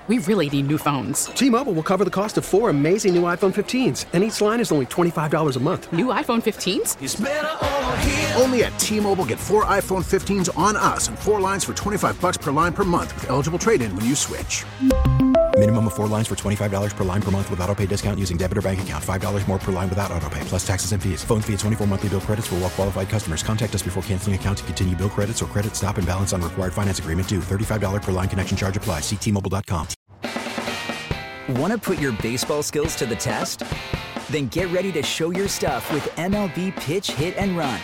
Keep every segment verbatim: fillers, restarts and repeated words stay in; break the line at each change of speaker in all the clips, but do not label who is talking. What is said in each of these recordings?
we really need new phones.
T-Mobile will cover the cost of four amazing new iPhone fifteens, and each line is only twenty-five dollars a month.
New iPhone fifteens?
It's better over here.
Only at T-Mobile, get four iPhone fifteens on us and four lines for twenty-five dollars per line per month with eligible trade-in when you switch.
Minimum of four lines for twenty-five dollars per line per month with autopay discount using debit or bank account. five dollars more per line without autopay, plus taxes and fees. Phone fee at twenty-four monthly bill credits for well-qualified customers. Contact us before canceling account to continue bill credits or credit stop and balance on required finance agreement due. thirty-five dollars per line connection charge applies. See T Mobile dot com.
Want to put your baseball skills to the test? Then get ready to show your stuff with M L B Pitch, Hit, and Run.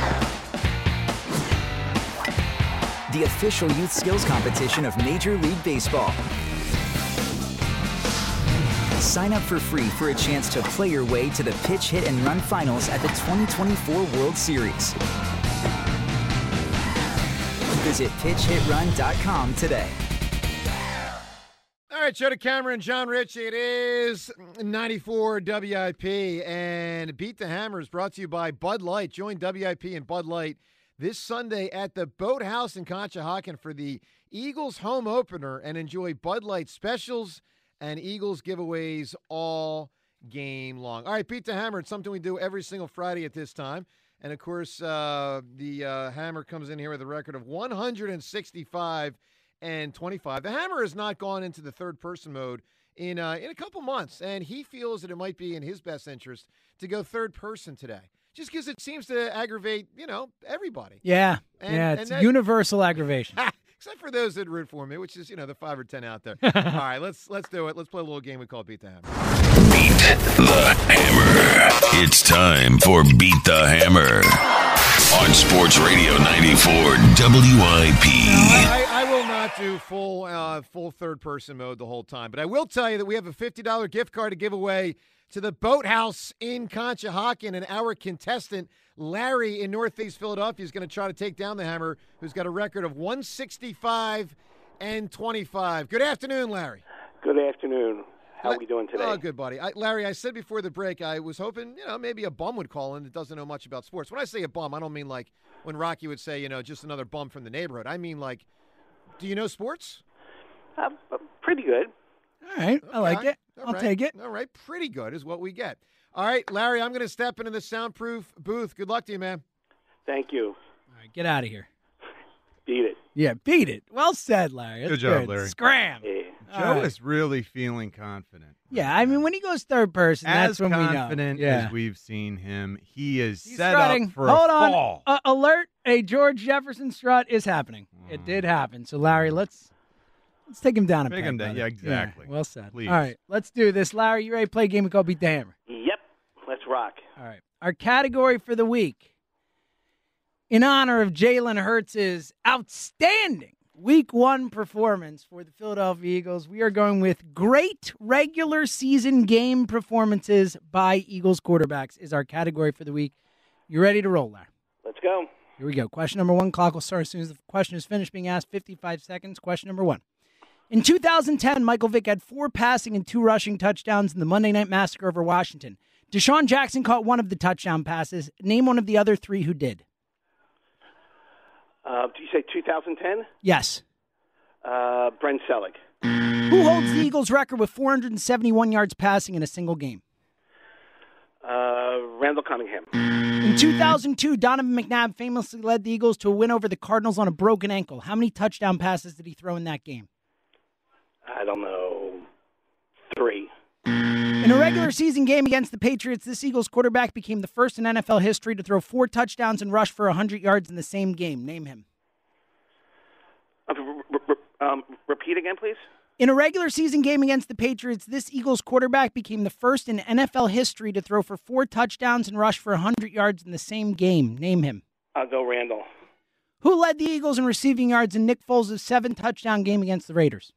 The official youth skills competition of Major League Baseball. Sign up for free for a chance to play your way to the Pitch, Hit, and Run finals at the twenty twenty-four World Series. Visit pitch hit run dot com today.
All right, show to Cameron, John Ritchie. It is ninety-four W I P, and Beat the Hammer is brought to you by Bud Light. Join W I P and Bud Light this Sunday at the Boathouse in Conshohocken for the Eagles home opener and enjoy Bud Light specials and Eagles giveaways all game long. All right, Beat the Hammer. It's something we do every single Friday at this time. And, of course, uh, the uh, Hammer comes in here with a record of one hundred sixty-five and twenty-five. The Hammer has not gone into the third-person mode in uh, in a couple months, and he feels that it might be in his best interest to go third person today, just because it seems to aggravate, you know, everybody.
Yeah,
and,
yeah, it's
and that,
universal aggravation.
Except for those that root for me, which is, you know, the five or ten out there. All right, let's let's do it. Let's play a little game we call Beat the Hammer.
Beat the Hammer. It's time for Beat the Hammer on Sports Radio ninety-four W I P.
I, I, I will not do full uh, full third person mode the whole time, but I will tell you that we have a fifty dollars gift card to give away to the Boathouse in Conshohocken, and our contestant Larry in Northeast Philadelphia is going to try to take down the Hammer, who's got a record of one sixty-five and twenty-five. Good afternoon, Larry.
Good afternoon. How are we doing today?
Oh, good, buddy. I, Larry, I said before the break, I was hoping, you know, maybe a bum would call in that doesn't know much about sports. When I say a bum, I don't mean like when Rocky would say, you know, just another bum from the neighborhood. I mean like, do you know sports?
Uh, pretty good.
All right.
Okay.
I like it.
All
I'll
right.
take it.
All right. Pretty good is what we get. All right, Larry, I'm going to step into the soundproof booth. Good luck to you, man.
Thank you.
All right, get out of here.
Beat it.
Yeah, beat it. Well said, Larry. That's
good job, Larry.
Scram.
Yeah.
Joe
right.
is really feeling confident.
Yeah, I mean, when he goes third person,
As
that's when we know.
confident
Yeah.
as we've seen him, he is
He's
set
strutting.
up for
Hold
a
on.
fall.
Uh, alert, a George Jefferson strut is happening. It did happen. So, Larry, let's let's take him down a
Take
peg,
him down.
brother.
Yeah, exactly.
Yeah, well said.
Please.
All right, let's do this. Larry, you ready to play a game we call Beat the Hammer?
Yep. Let's rock.
All right. Our category for the week, in honor of Jalen Hurts' outstanding Week one performance for the Philadelphia Eagles, we are going with great regular season game performances by Eagles quarterbacks is our category for the week. You ready to roll, Larry?
Let's go.
Here we go. Question number one. Clock will start as soon as the question is finished being asked. fifty-five seconds. Question number one. In two thousand ten, Michael Vick had four passing and two rushing touchdowns in the Monday Night Massacre over Washington. Deshaun Jackson caught one of the touchdown passes. Name one of the other three who did.
Uh, do you say two thousand ten?
Yes.
Uh, Brent Selleck.
Who holds the Eagles' record with four hundred seventy-one yards passing in a single game?
Uh, Randall Cunningham.
In two thousand two, Donovan McNabb famously led the Eagles to a win over the Cardinals on a broken ankle. How many touchdown passes did he throw in that game?
I don't know. Three.
In a regular season game against the Patriots, this Eagles quarterback became the first in N F L history to throw four touchdowns and rush for one hundred yards in the same game. Name him.
Uh, r- r- um, repeat again, please.
In a regular season game against the Patriots, this Eagles quarterback became the first in N F L history to throw for four touchdowns and rush for one hundred yards in the same game. Name him.
I'll go Randall.
Who led the Eagles in receiving yards in Nick Foles' seven-touchdown game against the Raiders?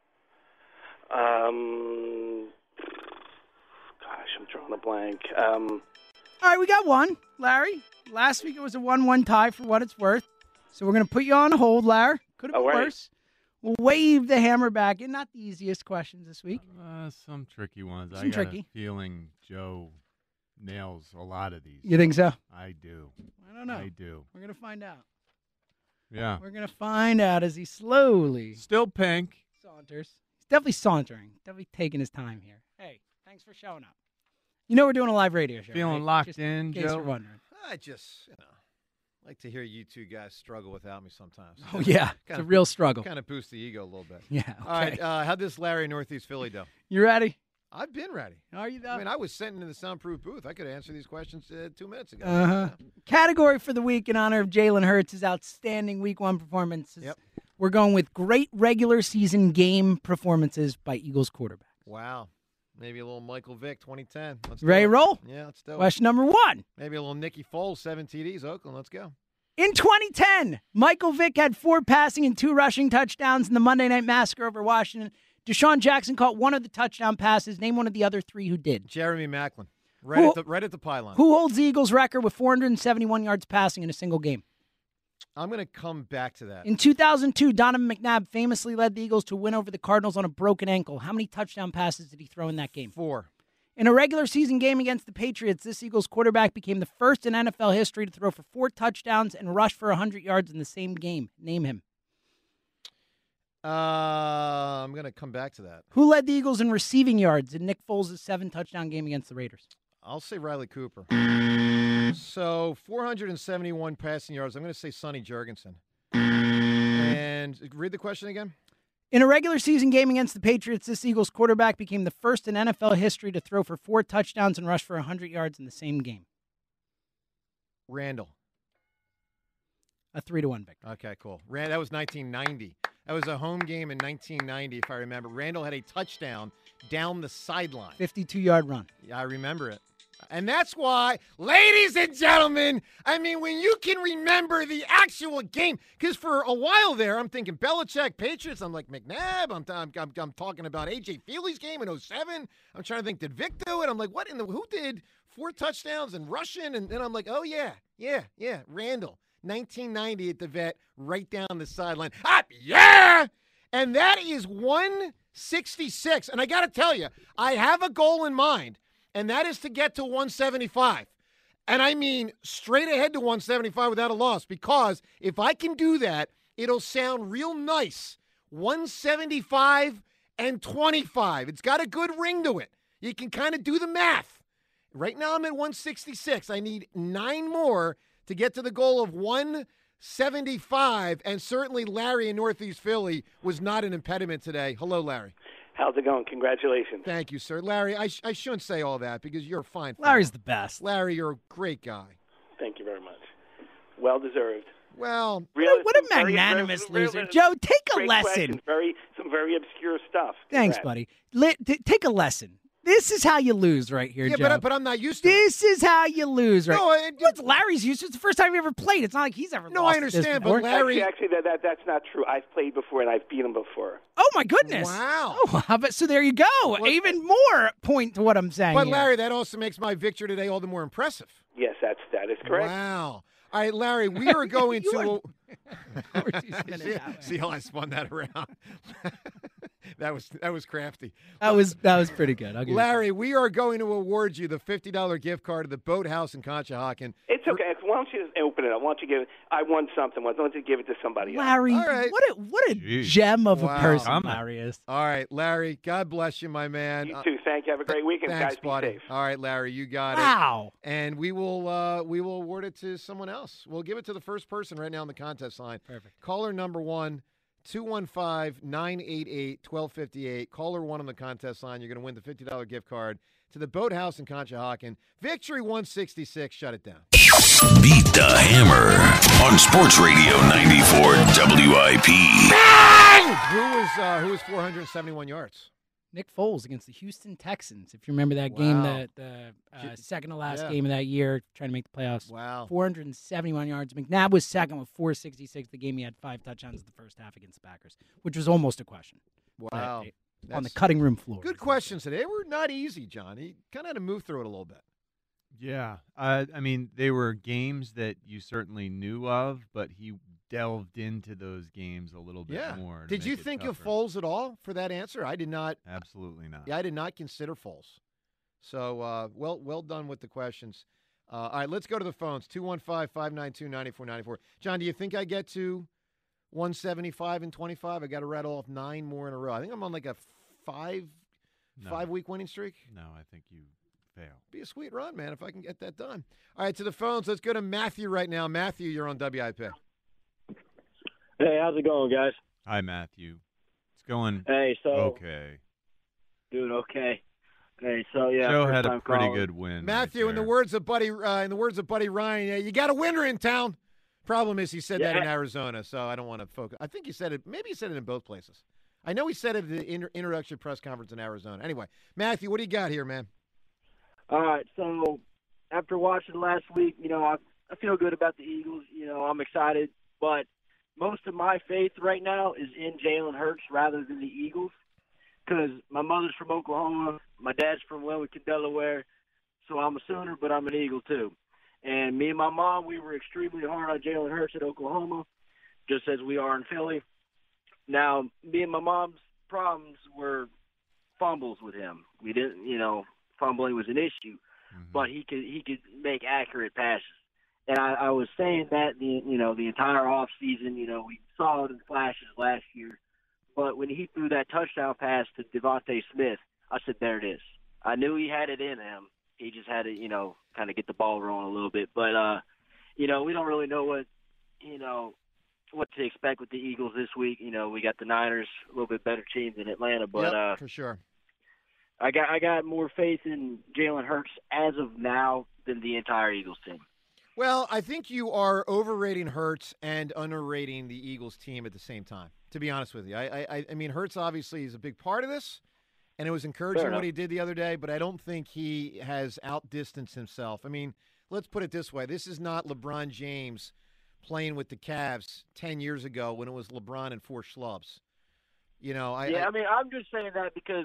Um, gosh, I'm drawing a blank. Um,
All right, we got one, Larry. Last week it was a one one tie for what it's worth. So we're going to put you on hold, Larry. Could have been
right.
worse. We'll wave the hammer back. And not the easiest questions this week.
Uh, some tricky ones.
Some
I got
tricky.
a feeling Joe nails a lot of these.
You think so?
I do.
I don't know.
I do.
We're going to find out.
Yeah.
We're going to find out as he slowly
Still pink.
saunters. He's definitely sauntering, definitely taking his time here. Hey, thanks for showing up. You know we're doing a live radio show.
Feeling
right?
locked
Just
in,
in case
Joe?
you're wondering.
I just, you know, like to hear you two guys struggle without me sometimes.
Oh, yeah. It's a real struggle.
Kind of boost the ego a little bit.
Yeah, okay.
All right. Uh, how'd this Larry Northeast Philly do?
You ready?
I've been ready.
Are you though?
I mean, I was sent into the soundproof booth. I could answer these questions uh, two minutes ago.
Uh-huh. Category for the week in honor of Jalen Hurts' outstanding week one performances.
Yep.
We're going with great regular season game performances by Eagles quarterbacks.
Wow. Maybe a little Michael Vick, twenty ten. Let's
Ready
do
to roll?
Yeah, let's do it.
Question number one.
Maybe a little Nicky Foles, seven T Ds, Oakland. Let's go.
In twenty ten, Michael Vick had four passing and two rushing touchdowns in the Monday Night Massacre over Washington. Deshaun Jackson caught one of the touchdown passes. Name one of the other three who did.
Jeremy Maclin. Right,
Who-
at the, right at the pylon.
Who holds the Eagles' record with four hundred seventy-one yards passing in a single game?
I'm going to come back to that.
In two thousand two, Donovan McNabb famously led the Eagles to win over the Cardinals on a broken ankle. How many touchdown passes did he throw in that game?
Four.
In a regular season game against the Patriots, this Eagles quarterback became the first in N F L history to throw for four touchdowns and rush for one hundred yards in the same game. Name him.
Uh, I'm going to come back to that.
Who led the Eagles in receiving yards in Nick Foles' seven-touchdown game against the Raiders?
I'll say Riley Cooper. So four hundred seventy-one passing yards. I'm going to say Sonny Jurgensen. And read the question again.
In a regular season game against the Patriots, this Eagles quarterback became the first in N F L history to throw for four touchdowns and rush for one hundred yards in the same game.
Randall.
A three to one victory.
Okay, cool. Rand, that was nineteen ninety. That was a home game in nineteen ninety, if I remember. Randall had a touchdown down the sideline.
fifty-two-yard run.
Yeah, I remember it. And that's why, ladies and gentlemen, I mean, when you can remember the actual game, because for a while there, I'm thinking Belichick, Patriots, I'm like McNabb, I'm, I'm, I'm, I'm talking about A J Feely's game in oh seven. I'm trying to think, did Vic do it? I'm like, what in the, who did four touchdowns and rushing? And then I'm like, oh, yeah, yeah, yeah, Randall, nineteen ninety at the Vet, right down the sideline. Ah, yeah! And that is one sixty-six. And I got to tell you, I have a goal in mind. And that is to get to one seventy-five. And I mean straight ahead to one seventy-five without a loss, because if I can do that, it'll sound real nice. one seventy-five and twenty-five. It's got a good ring to it. You can kind of do the math. Right now I'm at one sixty-six. I need nine more to get to the goal of one seventy-five. And certainly Larry in Northeast Philly was not an impediment today. Hello, Larry.
How's it going? Congratulations.
Thank you, sir. Larry, I, sh- I shouldn't say all that because you're a fine fellow.
Larry's the best.
Larry, you're a great guy.
Thank you very much. Well deserved.
Well,
Really,
what a
some very-
magnanimous
very-
loser.
very-
Joe, take a
great
lesson.
questions. Very, some very obscure stuff.
Thanks,
Congrats.
buddy. Li- t- take a lesson. This is how you lose right here,
yeah,
Joe.
but, I- but I'm not used to it.
This is how you lose, right?
No, I-
What's Larry's used to? It's the first time he ever played. It's not like he's ever
No,
lost
I
this
understand, but
before.
Larry-
Actually, actually that, that, that's not true. I've played before, and I've beat him before.
Oh, my goodness.
Wow.
Oh, how about, so there you go. Even more point to what I'm saying
But,
here.
Larry, that also makes my victory today all the more impressive.
Yes, that's, that is correct.
Wow. All right, Larry, we are going
You
to...
are-
a- see, see how I spun that around? that was that was crafty.
That was that was pretty good. I'll give you
Larry, we are going to award you the fifty dollars gift card to the Boathouse in Conshohocken.
It's okay. Why don't you just open it up? Why don't you give it? I won something. Why don't you give it to somebody else?
Larry,
All right.
what a what a
Jeez.
gem of
Wow.
a person
I'm-
Larry is.
All right, Larry, God bless you, my man.
You
Uh,
too. Thank you. Have a great weekend,
Thanks,
guys. Be
buddy.
safe.
All right, Larry, you got it.
Wow.
And we will uh, we will award it to someone else. We'll give it to the first person right now on the contest line.
Perfect.
Caller number one, two one five, nine eight eight, one two five eight. Caller one on the contest line. You're going to win the fifty dollars gift card to the Boathouse in Conshohocken. Victory one sixty-six. Shut it down.
Beat the Hammer on Sports Radio ninety-four W I P.
Who was uh, who was four hundred seventy-one yards?
Nick Foles against the Houston Texans. If you remember that game,
Wow.
the, the uh, second to last
Yeah.
game of that year, trying to make the playoffs.
Wow.
four hundred seventy-one yards. McNabb was second with four sixty-six. The game he had five touchdowns in the first half against the Packers, which was almost a question.
Wow.
That- on the
That's-
cutting room floor.
Good questions today. They were not easy, John. He kind of had to move through it a little bit.
Yeah. Uh, I mean, they were games that you certainly knew of, but he delved into those games a little bit
Yeah.
more. to
Did you
make it
think of
tougher.
Foles at all for that answer? I did not.
Absolutely not.
Yeah, I did not consider Foles. So, uh, well, well done with the questions. Uh, all right, let's go to the phones. two one five, five nine two, nine four nine four. John, do you think I get to one seventy-five and twenty-five? I got to rattle off nine more in a row. I think I'm on like a five
No.
five week winning streak?
No, I think you fail.
Be a sweet run, man, if I can get that done. All right, to the phones. Let's go to Matthew right now. Matthew, you're on W I P.
Hey, how's it going, guys?
Hi, Matthew. It's going
Hey, so
okay.
Doing okay. Hey, so yeah,
Joe
first
had a
time
pretty
calling.
good win.
Matthew,
right
in the
there.
words of Buddy, uh, in the words of Buddy Ryan, yeah, you got a winner in town. Problem is, he said that
Yeah.
in Arizona, so I don't want to focus. I think he said it. Maybe he said it in both places. I know he said it at the inter- introductory press conference in Arizona. Anyway, Matthew, what do you got here, man?
All right, so after watching last week, you know, I, I feel good about the Eagles. You know, I'm excited, but most of my faith right now is in Jalen Hurts rather than the Eagles because my mother's from Oklahoma, my dad's from Wilmington, Delaware, so I'm a Sooner, but I'm an Eagle too. And me and my mom, we were extremely hard on Jalen Hurts at Oklahoma, just as we are in Philly. Now, me and my mom's problems were fumbles with him. We didn't, you know, fumbling was an issue,
Mm-hmm.
but he could he could make accurate passes. And I, I was saying that the you know the entire off season, you know, we saw it in flashes last year, but when he threw that touchdown pass to Devontae Smith, I said, there it is. I knew he had it in him. He just had to, you know, kind of get the ball rolling a little bit. But uh, you know, we don't really know what you know what to expect with the Eagles this week. You know, we got the Niners, a little bit better team than Atlanta, but
Yep,
uh,
for sure.
I got I got more faith in Jalen Hurts as of now than the entire Eagles team.
Well, I think you are overrating Hurts and underrating the Eagles team at the same time, to be honest with you. I I, I mean, Hurts obviously is a big part of this, and it was encouraging
Fair
what
enough.
he did the other day, but I don't think he has outdistanced himself. I mean, let's put it this way. This is not LeBron James playing with the Cavs ten years ago when it was LeBron and four schlubs. You know, I,
yeah,
I
I mean, I'm just saying that because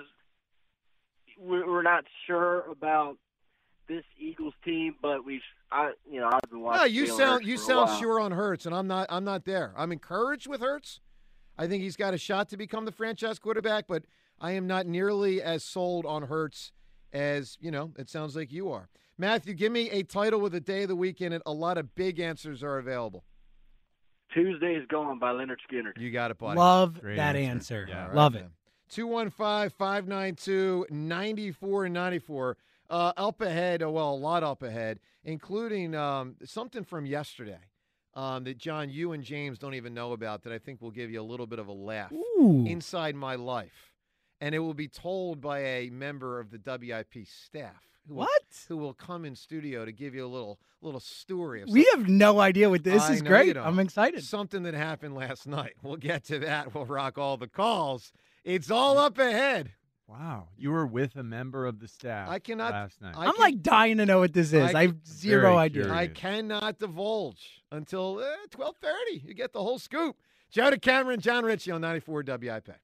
we're, we're not sure about this Eagles team, but we've, I, you know, I've been watching.
No, you
Jalen
sound
Hurts
you
for a
sound
while.
sure on Hurts, and I'm not. I'm not there. I'm encouraged with Hurts. I think he's got a shot to become the franchise quarterback, but I am not nearly as sold on Hurts as you know. It sounds like you are, Matthew. Give me a title with a day of the week in it. A lot of big answers are available.
Tuesday is Gone by Leonard Skinner.
You got it, buddy.
Love
Great
that
answer.
answer.
Yeah.
All right,
Love it.
man. two one five, five nine two, nine four nine four. Uh, up ahead, oh, well, a lot up ahead, including um, something from yesterday um, that, John, you and James don't even know about that I think will give you a little bit of a laugh.
Ooh.
Inside my life. And it will be told by a member of the W I P staff. Who
What?
Will, who will come in studio to give you a little little story of
We
something.
have no idea what this
I
is.
know
Great.
you don't.
I'm excited.
Something that happened last night. We'll get to that. We'll rock all the calls. It's all up ahead.
Wow, you were with a member of the staff
I cannot.
last night.
I
I'm
can-
like dying to know what this is.
I
I, have zero
Very
idea.
curious.
I cannot divulge until uh, twelve thirty. You get the whole scoop. Joe DeCamera and John Ritchie on ninety-four W I P.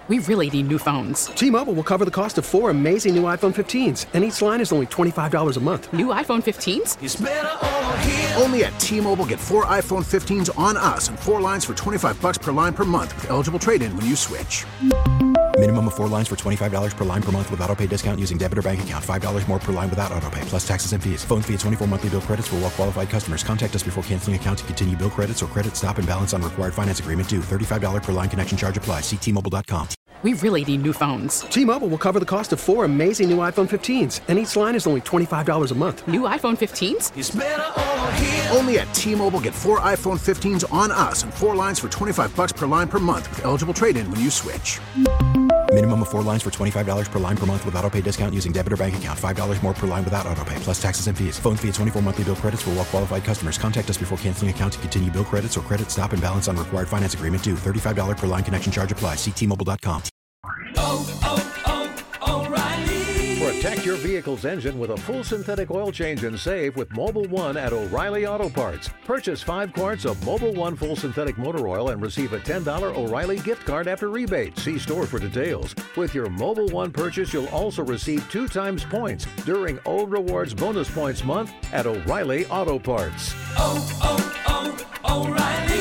We really need new phones.
T-Mobile will cover the cost of four amazing new iPhone fifteens, and each line is only twenty-five dollars a month.
New iPhone fifteens?
It's better over here. Only at T-Mobile, get four iPhone fifteens on us and four lines for twenty-five bucks per line per month with eligible trade-in when you switch.
Minimum of four lines for twenty-five dollars per line per month with autopay discount using debit or bank account. five dollars more per line without autopay, plus taxes and fees. Phone fee at twenty-four monthly bill credits for well-qualified customers. Contact us before canceling account to continue bill credits or credit stop and balance on required finance agreement due. thirty-five dollars per line connection charge applies. See T Mobile dot com.
We really need new phones.
T-Mobile will cover the cost of four amazing new iPhone fifteens, and each line is only twenty-five dollars a month.
New iPhone fifteens?
It's better over here. Only at T-Mobile, get four iPhone fifteens on us and four lines for twenty-five bucks per line per month with eligible trade-in when you switch.
Minimum of four lines for twenty-five dollars per line per month with autopay discount using debit or bank account. five dollars more per line without autopay, plus taxes and fees. Phone fee at twenty-four monthly bill credits for well-qualified customers. Contact us before canceling account to continue bill credits or credit stop and balance on required finance agreement due. thirty-five dollars per line connection charge applies. See T Mobile dot com.
Oh, oh, oh, O'Reilly. Protect your vehicle's engine with a full synthetic oil change and save with Mobile One at O'Reilly Auto Parts. Purchase five quarts of Mobile One full synthetic motor oil and receive a ten dollars O'Reilly gift card after rebate. See store for details. With your Mobile One purchase, you'll also receive two times points during O Rewards Bonus Points Month at O'Reilly Auto Parts.
Oh, oh, oh, O'Reilly.